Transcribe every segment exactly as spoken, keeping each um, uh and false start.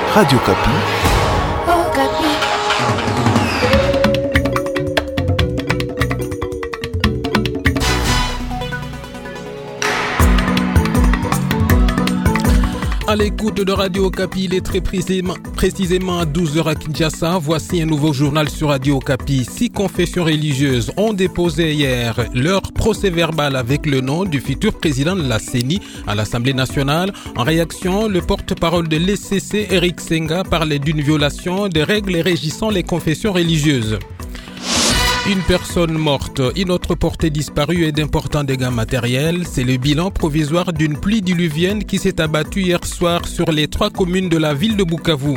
Radio Kapi. Oh, Kapi. À l'écoute de Radio Kapi, il est très précisément, précisément à douze heures à Kinshasa. Voici un nouveau journal sur Radio Kapi. Six confessions religieuses ont déposé hier leur procès-verbal avec le nom du futur président de la C E N I à l'Assemblée nationale. En réaction, le porte-parole de l'E C C, Eric Senga, parlait d'une violation des règles régissant les confessions religieuses. Une personne morte, une autre portée disparue et d'importants dégâts matériels. C'est le bilan provisoire d'une pluie diluvienne qui s'est abattue hier soir sur les trois communes de la ville de Bukavu.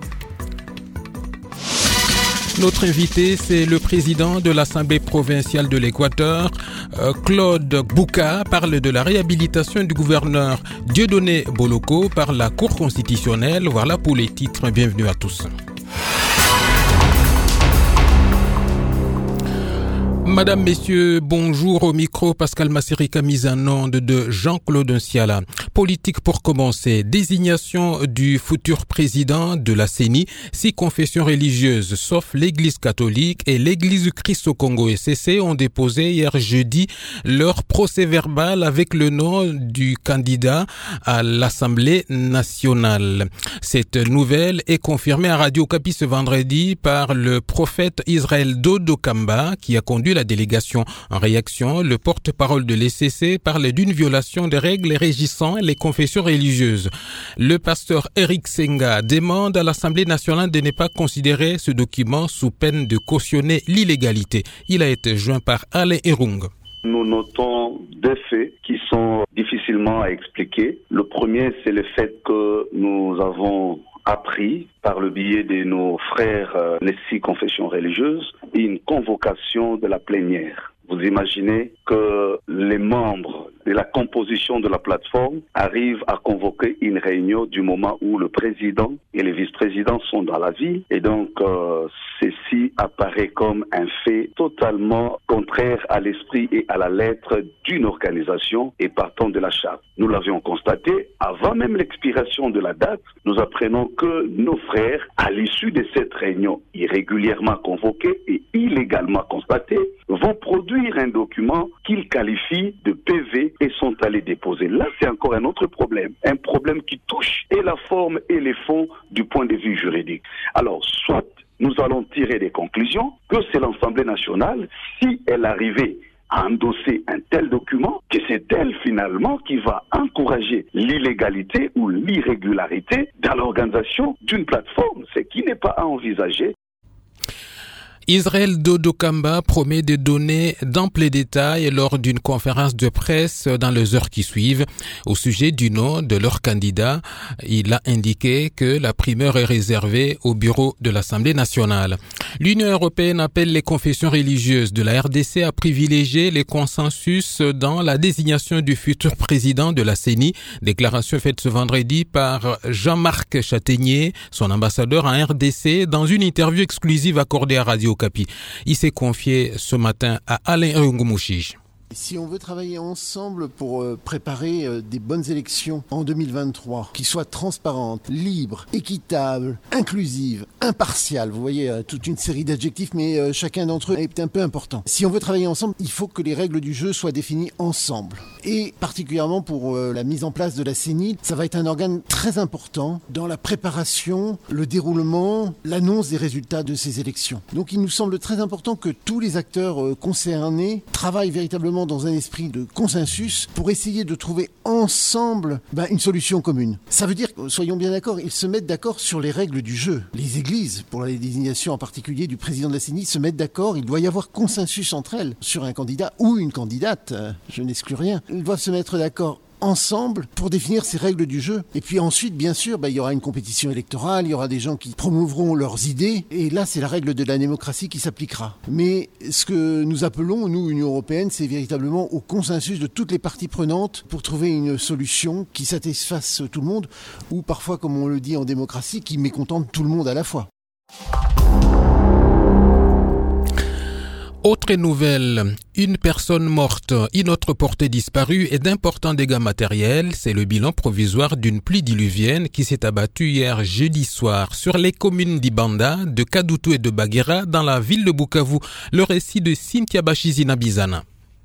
Notre invité, c'est le président de l'Assemblée provinciale de l'Équateur, euh, Claude Bouka, parle de la réhabilitation du gouverneur Dieudonné Boloko par la Cour constitutionnelle. Voilà pour les titres. Bienvenue à tous. Madame, Messieurs, bonjour. Au micro, Pascal Massirika, mise en onde de Jean-Claude Nsiala. Politique pour commencer. Désignation du futur président de la C E N I. Six confessions religieuses, sauf l'Église catholique et l'Église du Christ au Congo S C C, ont déposé hier jeudi leur procès-verbal avec le nom du candidat à l'Assemblée nationale. Cette nouvelle est confirmée à Radio Kapi ce vendredi par le prophète Israël Dodo Kamba, qui a conduit la délégation. En réaction, le porte-parole de l'E C C parlait d'une violation des règles régissant les confessions religieuses. Le pasteur Eric Senga demande à l'Assemblée nationale de ne pas considérer ce document sous peine de cautionner l'illégalité. Il a été joint par Alain Erung. Nous notons deux faits qui sont difficilement à expliquer. Le premier, c'est le fait que nous avons appris par le biais de nos frères euh, les six confessions religieuses une convocation de la plénière. Vous imaginez que les membres de la composition de la plateforme arrivent à convoquer une réunion du moment où le président et les vice-présidents sont dans la ville. Et donc, euh, ceci apparaît comme un fait totalement contraire à l'esprit et à la lettre d'une organisation et partant de la charte. Nous l'avions constaté, avant même l'expiration de la date, nous apprenons que nos frères, à l'issue de cette réunion irrégulièrement convoquée et illégalement constatée, vont produire un document qu'ils qualifient de P V et sont allés déposer. Là, c'est encore un autre problème. Un problème qui touche et la forme et les fonds du point de vue juridique. Alors, soit nous allons tirer des conclusions que c'est l'Assemblée nationale, si elle arrivait à endosser un tel document, que c'est elle finalement qui va encourager l'illégalité ou l'irrégularité dans l'organisation d'une plateforme, ce qui n'est pas à envisager. Israël Dodo Kamba promet de donner d'amples détails lors d'une conférence de presse dans les heures qui suivent. Au sujet du nom de leur candidat, il a indiqué que la primeur est réservée au bureau de l'Assemblée nationale. L'Union européenne appelle les confessions religieuses de la R D C à privilégier les consensus dans la désignation du futur président de la C E N I. Déclaration faite ce vendredi par Jean-Marc Châtaignier, son ambassadeur en R D C, dans une interview exclusive accordée à Radio Kapi. Il s'est confié ce matin à Alain Ngumouchige. Si on veut travailler ensemble pour euh, préparer euh, des bonnes élections en deux mille vingt-trois, qui soient transparentes, libres, équitables, inclusives, impartiales, vous voyez, euh, toute une série d'adjectifs, mais euh, chacun d'entre eux est un peu important. Si on veut travailler ensemble, il faut que les règles du jeu soient définies ensemble. Et particulièrement pour euh, la mise en place de la C E N I, ça va être un organe très important dans la préparation, le déroulement, l'annonce des résultats de ces élections. Donc il nous semble très important que tous les acteurs euh, concernés travaillent véritablement dans un esprit de consensus pour essayer de trouver ensemble ben, une solution commune. Ça veut dire, soyons bien d'accord, ils se mettent d'accord sur les règles du jeu. Les églises, pour la désignation en particulier du président de la C E N I, se mettent d'accord, il doit y avoir consensus entre elles sur un candidat ou une candidate, je n'exclus rien. Ils doivent se mettre d'accord ensemble pour définir ces règles du jeu. Et puis ensuite, bien sûr, bah, il y aura une compétition électorale, il y aura des gens qui promouvront leurs idées, et là, c'est la règle de la démocratie qui s'appliquera. Mais ce que nous appelons, nous, Union européenne, c'est véritablement au consensus de toutes les parties prenantes pour trouver une solution qui satisfasse tout le monde, ou parfois, comme on le dit en démocratie, qui mécontente tout le monde à la fois. Autre nouvelle, une personne morte, une autre portée disparue et d'importants dégâts matériels. C'est le bilan provisoire d'une pluie diluvienne qui s'est abattue hier jeudi soir sur les communes d'Ibanda, de Kadutu et de Baguera dans la ville de Bukavu. Le récit de Cynthia Bachizina Bizana.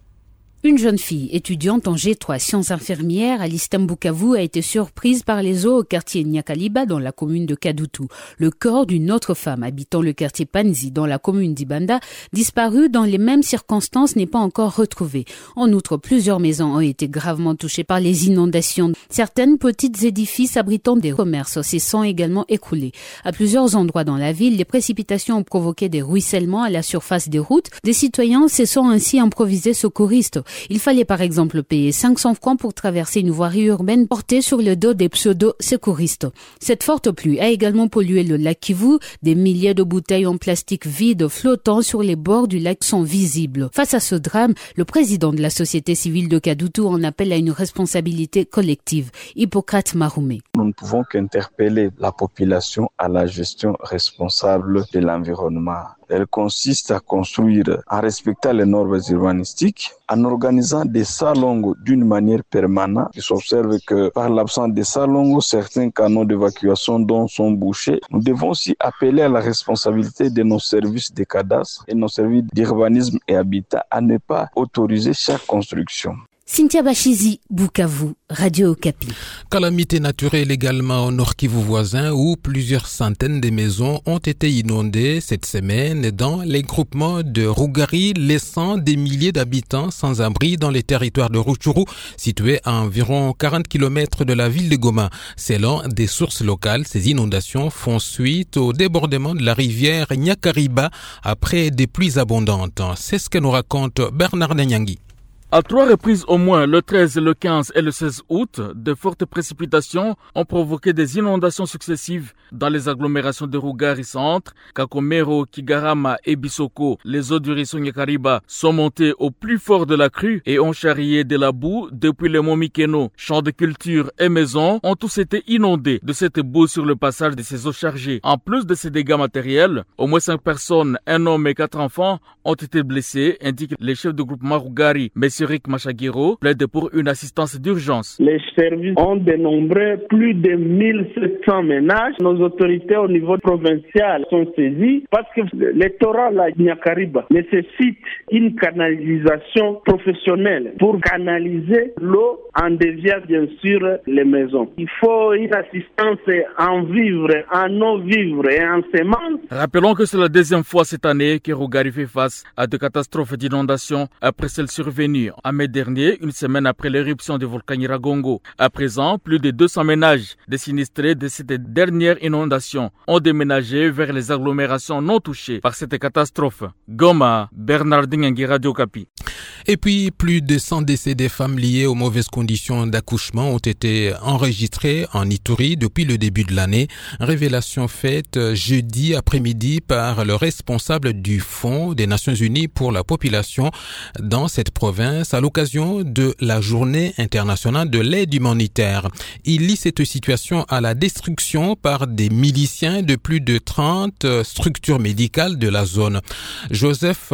Une jeune fille, étudiante en G trois sciences infirmières à l'I S T E M Bukavu, a été surprise par les eaux au quartier Nyakaliba dans la commune de Kadutu. Le corps d'une autre femme habitant le quartier Panzi dans la commune d'Ibanda, disparue dans les mêmes circonstances, n'est pas encore retrouvée. En outre, plusieurs maisons ont été gravement touchées par les inondations. Certaines petites édifices abritant des commerces s'y sont également écroulés. À plusieurs endroits dans la ville, les précipitations ont provoqué des ruissellements à la surface des routes. Des citoyens se sont ainsi improvisés secouristes. Il fallait par exemple payer cinq cents francs pour traverser une voirie urbaine portée sur le dos des pseudo-secouristes. Cette forte pluie a également pollué le lac Kivu. Des milliers de bouteilles en plastique vides flottant sur les bords du lac sont visibles. Face à ce drame, le président de la société civile de Kadutu en appelle à une responsabilité collective. Hippocrate Maroumé. Nous ne pouvons qu'interpeller la population à la gestion responsable de l'environnement. Elle consiste à construire en respectant les normes urbanistiques, en organisant des salons d'une manière permanente. Il s'observe que par l'absence des salons, certains canaux d'évacuation dont sont bouchés. Nous devons aussi appeler à la responsabilité de nos services de cadastre et nos services d'urbanisme et habitat à ne pas autoriser chaque construction. Cynthia Bachizi, Bukavu, Radio Okapi. Calamité naturelle également au Nord Kivu voisin où plusieurs centaines de maisons ont été inondées cette semaine dans les groupements de Rugari, laissant des milliers d'habitants sans abri dans les territoires de Rutshuru, situés à environ quarante kilomètres de la ville de Goma. Selon des sources locales, ces inondations font suite au débordement de la rivière Nyakariba après des pluies abondantes. C'est ce que nous raconte Bernard Nyangi. À trois reprises au moins, le treize, le quinze et le seize août, de fortes précipitations ont provoqué des inondations successives dans les agglomérations de Rugari Centre, Kakomero, Kigarama et Bissoko. Les eaux du ruisseau Nyakariba sont montées au plus fort de la crue et ont charrié de la boue depuis le mont Mikeno. Champs de culture et maisons ont tous été inondés de cette boue sur le passage de ces eaux chargées. En plus de ces dégâts matériels, au moins cinq personnes, un homme et quatre enfants ont été blessés, indiquent les chefs de groupement Rugari. Monsieur Rick Machagiro plaide pour une assistance d'urgence. Les services ont dénombré plus de mille sept cents ménages. Nos autorités au niveau provincial sont saisies parce que le torrent la Nyakariba nécessite une canalisation professionnelle pour canaliser l'eau en déviant bien sûr les maisons. Il faut une assistance en vivre, en eau vivre et en semences. Rappelons que c'est la deuxième fois cette année que Rugari fait face à des catastrophes d'inondation après celles survenues en mai dernier, une semaine après l'éruption du volcan Nyiragongo. À présent, plus de deux cents ménages des sinistrés de cette dernière inondation ont déménagé vers les agglomérations non touchées par cette catastrophe. Goma, Bernardin Nyangi, Radio Okapi. Et puis, plus de cent décès des femmes liées aux mauvaises conditions d'accouchement ont été enregistrés en Ituri depuis le début de l'année. Révélation faite jeudi après-midi par le responsable du Fonds des Nations Unies pour la population dans cette province à l'occasion de la Journée internationale de l'aide humanitaire. Il lie cette situation à la destruction par des miliciens de plus de trente structures médicales de la zone. Joseph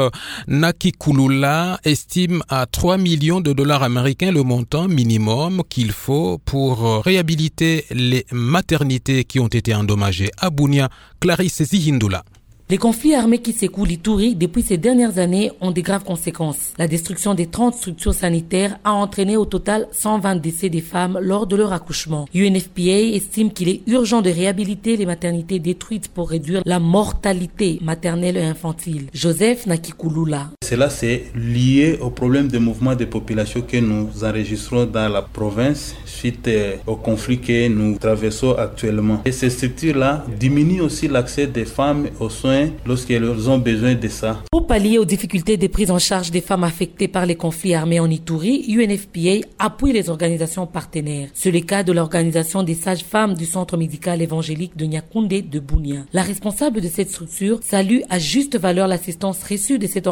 Nakikulula estime à trois millions de dollars américains le montant minimum qu'il faut pour réhabiliter les maternités qui ont été endommagées. À Bunia, Clarisse Zihindula. Les conflits armés qui secouent l'Ituri depuis ces dernières années ont de graves conséquences. La destruction des trente structures sanitaires a entraîné au total cent vingt décès des femmes lors de leur accouchement. U N F P A estime qu'il est urgent de réhabiliter les maternités détruites pour réduire la mortalité maternelle et infantile. Joseph Nakikulula. Cela c'est lié au problème de mouvement de population que nous enregistrons dans la province suite au conflit que nous traversons actuellement. Et ces structures-là diminuent aussi l'accès des femmes aux soins lorsqu'elles ont besoin de ça. Pour pallier aux difficultés de prise en charge des femmes affectées par les conflits armés en Ituri, U N F P A appuie les organisations partenaires. C'est le cas de l'organisation des sages-femmes du centre médical évangélique de Nyakoundé de Bunia. La responsable de cette structure salue à juste valeur l'assistance reçue de cette organisation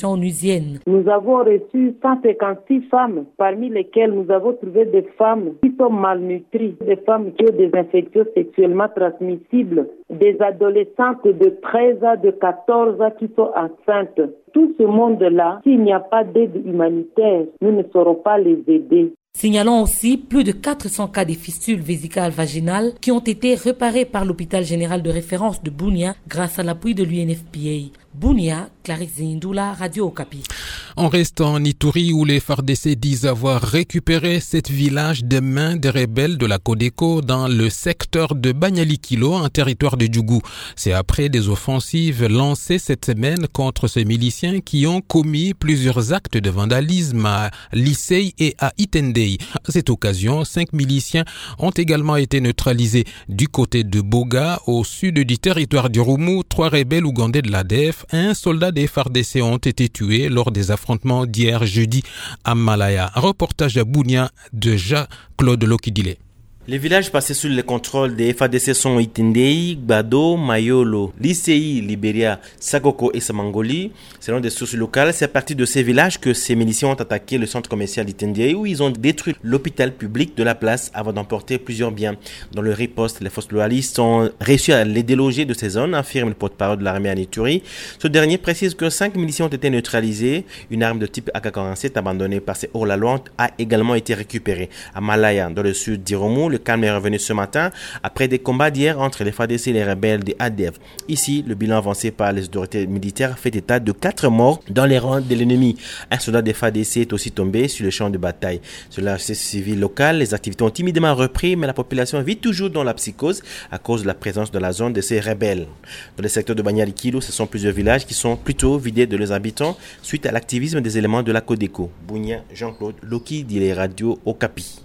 organisations onusiennes. Nous avons reçu cent cinquante-six femmes, parmi lesquelles nous avons trouvé des femmes qui sont malnutries, des femmes qui ont des infections sexuellement transmissibles, des adolescentes de treize à de quatorze ans qui sont enceintes. Tout ce monde-là, s'il n'y a pas d'aide humanitaire, nous ne saurons pas les aider. Signalons aussi plus de quatre cents cas de fistules vésicales vaginales qui ont été réparés par l'hôpital général de référence de Bunia grâce à l'appui de l'U N F P A. Bunia, Clarisse Zindula, Radio Okapi. On reste en Ituri où les F A R D C disent avoir récupéré sept villages des mains des rebelles de la Codeco dans le secteur de Banyalikilo, en territoire de Djougou. C'est après des offensives lancées cette semaine contre ces miliciens qui ont commis plusieurs actes de vandalisme à Licey et à Itendei. À cette occasion, cinq miliciens ont également été neutralisés. Du côté de Boga, au sud du territoire du Roumou, trois rebelles ougandais de l'A D F, un soldat des F A R D C ont été tués lors des affrontements d'hier jeudi à Malaya. Un reportage à Bunia de Jean-Claude Lokidile. Les villages passés sous le contrôle des F A D C sont Itendei, Gbado, Mayolo, Licey, Liberia, Sakoko et Samangoli. Selon des sources locales, c'est à partir de ces villages que ces miliciens ont attaqué le centre commercial d'Itendei où ils ont détruit l'hôpital public de la place avant d'emporter plusieurs biens. Dans le riposte, les forces loyalistes ont réussi à les déloger de ces zones, affirme le porte-parole de l'armée en Ituri. Ce dernier précise que cinq miliciens ont été neutralisés. Une arme de type A K quarante-sept abandonnée par ces hors-la-loi a également été récupérée. À Malaya, dans le sud d'Iromu, le calme est revenu ce matin après des combats d'hier entre les F A D C et les rebelles des A D F. Ici, le bilan avancé par les autorités militaires fait état de quatre morts dans les rangs de l'ennemi. Un soldat des F A D C est aussi tombé sur le champ de bataille. Sur la société civile locale, les activités ont timidement repris, mais la population vit toujours dans la psychose à cause de la présence dans la zone de ces rebelles. Dans le secteur de Banyalikilo, ce sont plusieurs villages qui sont plutôt vidés de leurs habitants suite à l'activisme des éléments de la Codeco. Bunia, Jean-Claude Loki, dit les radios Okapi.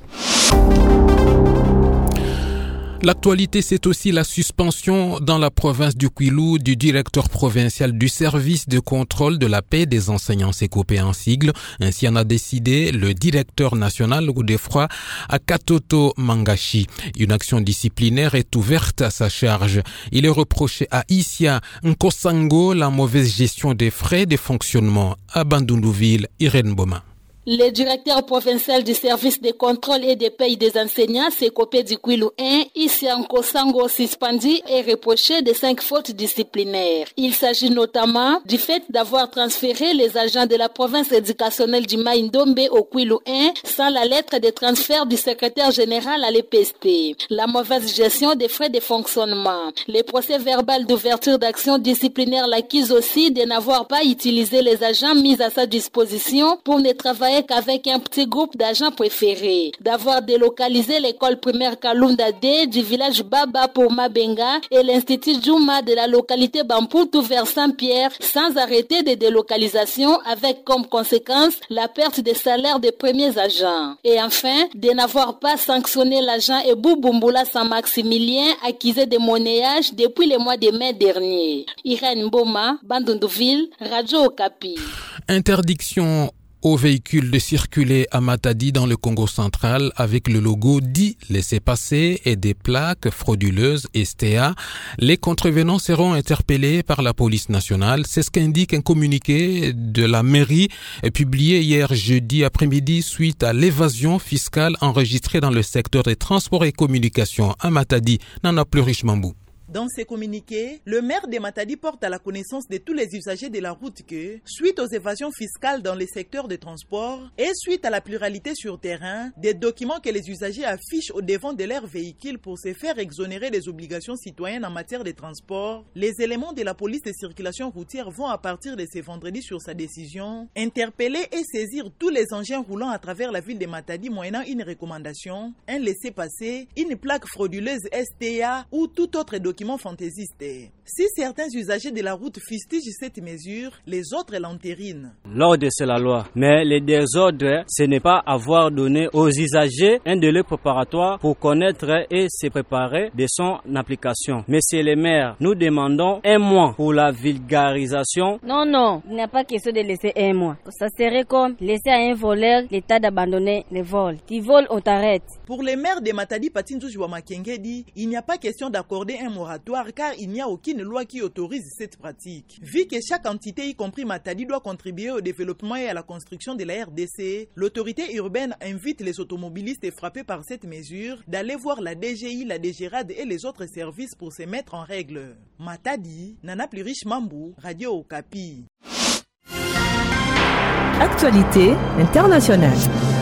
L'actualité, c'est aussi la suspension dans la province du Kwilu du directeur provincial du service de contrôle de la paix des enseignants Sécopé en sigle. Ainsi en a décidé le directeur national Godefroy Akatoto Mangashi. Une action disciplinaire est ouverte à sa charge. Il est reproché à Isia Nkosango la mauvaise gestion des frais de fonctionnement. À Bandundouville, Irène Boma. Le directeur provincial du service de contrôle et de paye des enseignants, Sécopé du Kwilu un, Isia Nkosango, suspendu et reproché de cinq fautes disciplinaires. Il s'agit notamment du fait d'avoir transféré les agents de la province éducationnelle du Maïndombe au Kwilu un sans la lettre de transfert du secrétaire général à l'E P S T. La mauvaise gestion des frais de fonctionnement. Les procès verbal d'ouverture d'action disciplinaire l'accusent aussi de n'avoir pas utilisé les agents mis à sa disposition pour ne travailler qu'avec un petit groupe d'agents préférés, d'avoir délocalisé l'école primaire Kalunda D du village Baba pour Mabenga et l'institut Juma de la localité Bamputu vers Saint-Pierre sans arrêter de délocalisation avec comme conséquence la perte des salaires des premiers agents. Et enfin, de n'avoir pas sanctionné l'agent Ebou Bumbula Saint-Maximilien accusé de monnayage depuis le mois de mai dernier. Irène Boma, Bandundouville, Radio Okapi. Interdiction aux véhicules de circuler à Matadi dans le Congo central avec le logo dit laissez-passer et des plaques frauduleuses S T A. Les contrevenants seront interpellés par la police nationale. C'est ce qu'indique un communiqué de la mairie publié hier jeudi après-midi suite à l'évasion fiscale enregistrée dans le secteur des transports et communications à Matadi. Nana Pleurich-Mambou. Dans ces communiqués, le maire de Matadi porte à la connaissance de tous les usagers de la route que, suite aux évasions fiscales dans les secteurs de transport et suite à la pluralité sur terrain, des documents que les usagers affichent au devant de leurs véhicules pour se faire exonérer des obligations citoyennes en matière de transport, les éléments de la police de circulation routière vont à partir de ce vendredi sur sa décision, interpeller et saisir tous les engins roulant à travers la ville de Matadi moyennant une recommandation, un laissez-passer, une plaque frauduleuse S T A ou tout autre document fantaisiste. Si certains usagers de la route fustigent cette mesure, les autres l'entérinent. L'ordre, c'est la loi. Mais le désordre, ce n'est pas avoir donné aux usagers un délai préparatoire pour connaître et se préparer de son application. Monsieur le maire, nous demandons un mois pour la vulgarisation. Non, non, il n'y a pas question de laisser un mois. Ça serait comme laisser à un voleur l'état d'abandonner le vol. Tu voles, on t'arrête. Pour les maires de Matadi, Patindou Jouamakenge dit, il n'y a pas question d'accorder un moratoire car il n'y a aucune une loi qui autorise cette pratique. Vu que chaque entité, y compris Matadi, doit contribuer au développement et à la construction de la R D C, l'autorité urbaine invite les automobilistes frappés par cette mesure d'aller voir la D G I, la D G R A D et les autres services pour se mettre en règle. Matadi, Nana Plurish Mambou, Radio Okapi. Actualité internationale.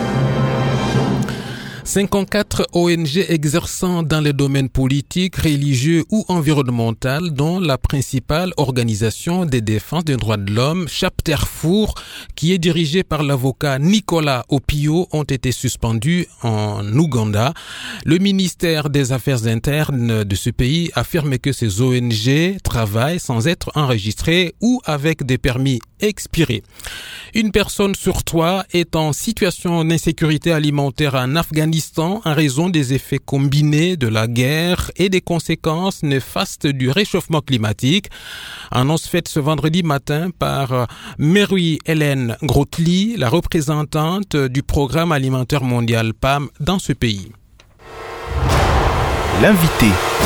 cinquante-quatre O N G exerçant dans les domaines politiques, religieux ou environnemental, dont la principale organisation des défenses des droits de l'homme, Chapterfour, qui est dirigée par l'avocat Nicolas Opio, ont été suspendus en Ouganda. Le ministère des Affaires internes de ce pays affirme que ces O N G travaillent sans être enregistrés ou avec des permis expirés. Une personne sur trois est en situation d'insécurité alimentaire en Afghanistan en raison des effets combinés de la guerre et des conséquences néfastes du réchauffement climatique. Annonce faite ce vendredi matin par Mary Hélène Grotli, la représentante du Programme alimentaire mondial P A M dans ce pays. L'invité.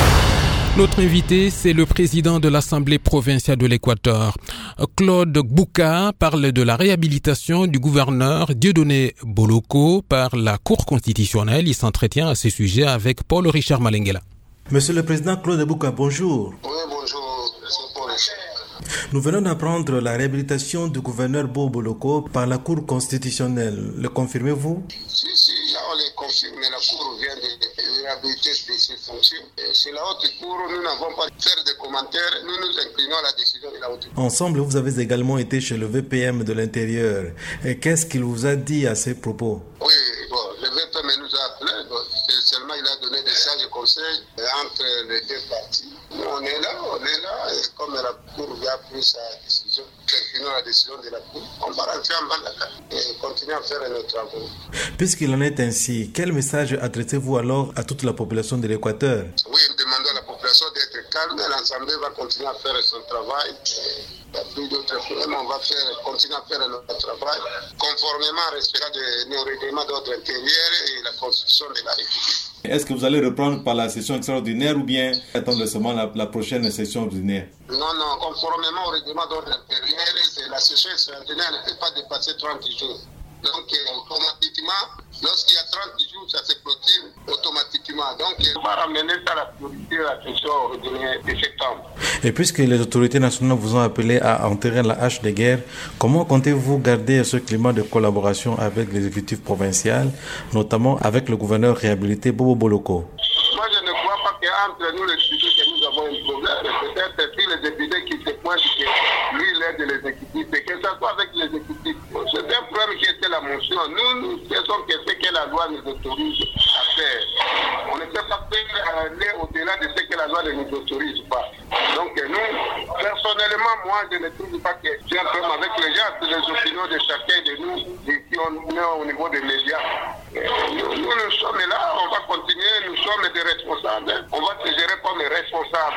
Notre invité, c'est le président de l'Assemblée provinciale de l'Équateur. Claude Gbouka parle de la réhabilitation du gouverneur Dieudonné Boloko par la Cour constitutionnelle. Il s'entretient à ce sujet avec Paul Richard Malenguela. Monsieur le président Claude Gbouka, bonjour. Oui, bonjour, monsieur Paul Richard. Nous venons d'apprendre la réhabilitation du gouverneur Bo Boloko par la Cour constitutionnelle. Le confirmez-vous? Si, si, là on le confirme. La Cour vient de réhabiliter ses fonctions. C'est la haute Cour, nous n'avons pas à faire de commentaires. Nous nous inclinons à la décision de la haute Cour. Ensemble, vous avez également été chez le V P M de l'Intérieur. Et qu'est-ce qu'il vous a dit à ces propos? Oui, bon, le V P M nous a appelés. Bon, seulement il a donné des sages conseils entre les deux parties. Nous, on est là, on est là. Et comme la Cour a pris sa décision, inclinons à la décision de la Cour, on va rentrer en bas et continuer à faire nos travaux. Puisqu'il en est ainsi, quel message adressez-vous alors à toute la population de l'Équateur? Oui, nous demandons à la population d'être calme. L'Assemblée va continuer à faire son travail. Il n'y a plus d'autres problèmes. On va faire, continuer à faire notre travail conformément au respect de nos règlements d'ordre intérieur et la Constitution de la République. Est-ce que vous allez reprendre par la session extraordinaire ou bien attendre seulement la, la prochaine session ordinaire? Non, non, conformément au règlement d'ordre intérieur, la session extraordinaire ne peut pas dépasser trente jours. Donc, automatiquement, lorsqu'il y a trente jours, ça se clôture automatiquement. Donc, on va ramener ça à la priorité à la session ordinaire de septembre. Et puisque les autorités nationales vous ont appelé à enterrer la hache de guerre, comment comptez-vous garder ce climat de collaboration avec l'exécutif provincial, notamment avec le gouverneur réhabilité Bobo Boloko? Moi, je ne crois pas qu'entre nous, les députés, que nous avons un problème. Peut-être si les députés qui se pointent que lui, il aide l'exécutif, et que ça soit avec l'exécutif. C'est un problème qui était la motion. Nous, nous faisons que ce que la loi nous autorise à faire. On ne peut pas aller au-delà de ce que la loi ne nous autorise pas. Donc nous, personnellement, moi, je ne trouve pas que j'ai un problème avec les gens, c'est les opinions de chacun de nous, et qui on est au niveau des médias. Nous, nous, nous sommes là, on va continuer, nous sommes des responsables, on va se gérer comme des responsables.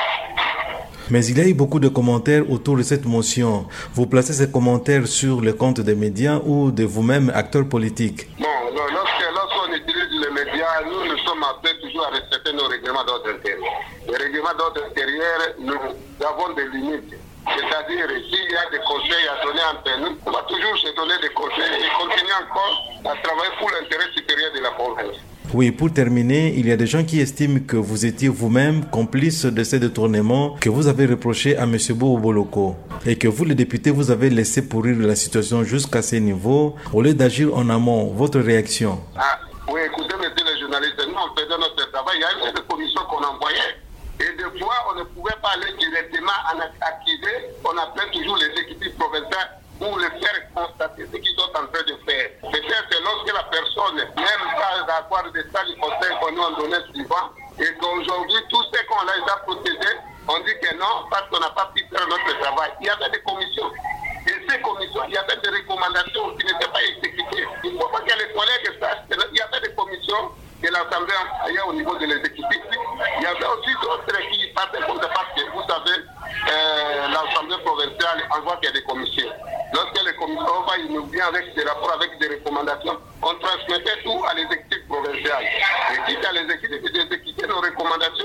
Mais il y a eu beaucoup de commentaires autour de cette motion. Vous placez ces commentaires sur le compte des médias ou de vous-même, acteurs politiques? Bon, lorsque, lorsqu'on utilise les médias, nous, nous sommes appelés toujours à respecter nos règlements d'ordre intérieur. Les règlements d'ordre intérieur, nous avons des limites. C'est-à-dire, s'il y a des conseils à donner entre nous, on va toujours se donner des conseils et continuer encore à travailler pour l'intérêt supérieur de la province. Oui, pour terminer, il y a des gens qui estiment que vous étiez vous-même complice de ces détournements que vous avez reproché à M. Bobo Boloko et que vous, les députés, vous avez laissé pourrir la situation jusqu'à ce niveau au lieu d'agir en amont. Votre réaction? Ah, oui, écoutez, messieurs les journalistes, nous, on faisait notre travail. Il y a eu des commissions qu'on envoyait. Et des fois, on ne pouvait pas aller directement en activer. On appelait toujours les équipes provinciales pour les faire constater ce qu'ils sont en train de faire. Peut-être lorsque la personne n'aime pas avoir des tas de conseils qu'on nous a donné suivant, et qu'aujourd'hui, tout ce qu'on a déjà protégé, on dit que non, parce qu'on n'a pas pu faire notre travail. Il y avait des commissions. Et ces commissions, il y avait des recommandations qui n'étaient pas exécutées. Il ne faut pas que les collègues sachent qu'il y avait des commissions de l'Assemblée ailleurs au niveau de l'exécutif. Il y avait aussi d'autres qui passaient comme ça parce que vous savez, euh, l'Assemblée provinciale envoie qu'il y a des commissions. Lorsque les commissions va, ils nous viennent avec des rapports, avec des recommandations, on transmettait tout à l'exécutif provincial. Et quitte à l'exécutif d'exécuter nos recommandations.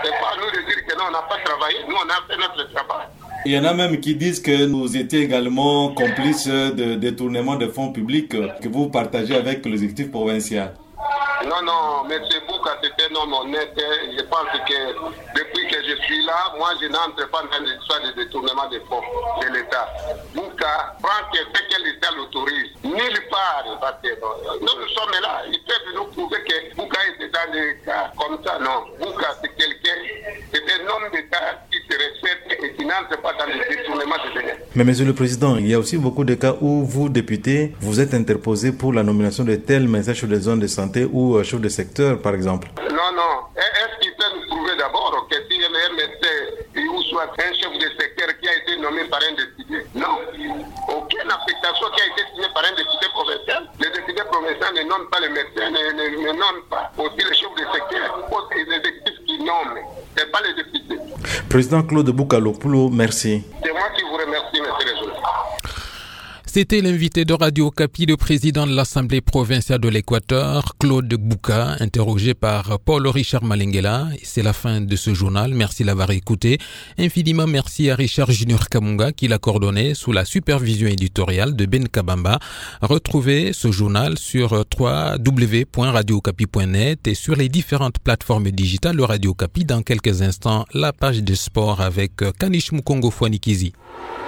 C'est pas à nous de dire que non, on n'a pas travaillé. Nous, on a fait notre travail. Il y en a même qui disent que vous étiez également complice de détournement de fonds publics que vous partagez avec l'exécutif provincial. Non, non, M. Bouka, c'était un homme honnête. Je pense que depuis que je suis là, moi, je n'entre pas dans l'histoire de détournement des fonds de l'État. Bouka prend quelqu'un que l'État l'autorise. Nulle part, parce que nous, nous sommes là. Ils peuvent nous prouver que Bouka était dans des cas comme ça. Non, Bouka, c'est quelqu'un, c'est un homme d'État qui se respecte et qui n'entre pas dans le détournement de l'État. Mais Monsieur le Président, il y a aussi beaucoup de cas où vous, députés, vous êtes interposé pour la nomination de tels médecins sur des zones de santé ou chef de secteur, par exemple. Non, non. Est-ce qu'il peut nous prouver d'abord que si un médecin ou soit un chef de secteur qui a été nommé par un député? Non. Aucune affectation qui a été signée par un député provincial. Les députés provinciaux ne nomment pas les médecins, ne, ne, ne nomment pas aussi les chefs de secteur. C'est les exécutifs qui nomment, ce n'est pas les députés. Président Claude Boukalopoulo, merci. C'est moi qui vous remercie, monsieur le journaliste. C'était l'invité de Radio Okapi, le président de l'Assemblée provinciale de l'Équateur, Claude Bouka, interrogé par Paul-Richard Malengela. C'est la fin de ce journal. Merci de l'avoir écouté. Infiniment merci à Richard Junior Kamunga qui l'a coordonné sous la supervision éditoriale de Ben Kabamba. Retrouvez ce journal sur w w w point radio okapi point net et sur les différentes plateformes digitales de Radio Okapi. Dans quelques instants, la page de sport avec Kanish Mukongo Fwanikizi.